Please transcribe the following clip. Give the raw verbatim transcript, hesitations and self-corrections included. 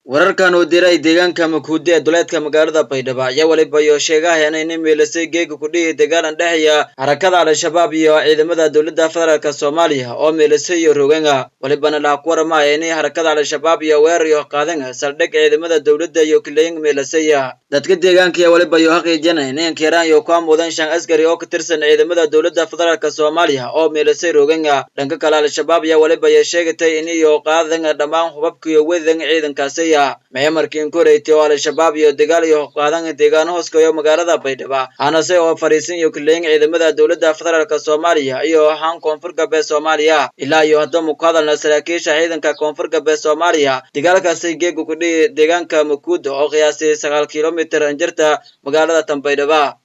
wararkan oo diray deegaanka Makuudi ee duleedka magaalada Baydhabo ayaa waliba iyo sheegayaan in meelasay geeg ku dhigay dagaal dhaxaya harakada al-shabaab iyo ciidamada dawladda federaalka Soomaaliya oo meelasay rooganga walibana la ku warmay in harakada al-shabaab iyo weerar iyo qaadan saldhig ciidamada dawladda iyo kilayng meelasay dadka deegaanka ayaa waliba iyo xaqiijinayaan in Kiiraan iyo ku mudan shan askari oo ka tirsan ciidamada dawladda federaalka Soomaaliya oo meelasay rooganga dhanka kale al-shabaab ayaa waliba iyo sheegtay in iyo qaadan dhamaan hubabka iyo weedan ciidankaasi mayamarkiin koreeyay oo al-shabaab iyo dagaal iyo qaadan deegaan hooskayo magaalada Baydhabo anase oo fariisin iyo kilayng ciidamada dawladda federaalka Soomaaliya iyo ahaan koonfur galbeed Soomaaliya ilaa iyo hadda muqaadalna saraakiisha ciidanka koonfur galbeed Soomaaliya dagaalkaasi geeg ku dhigay deegaanka Makuudi oo qiyaastii sagaal kiiloomitir jirta magaalada Baydhabo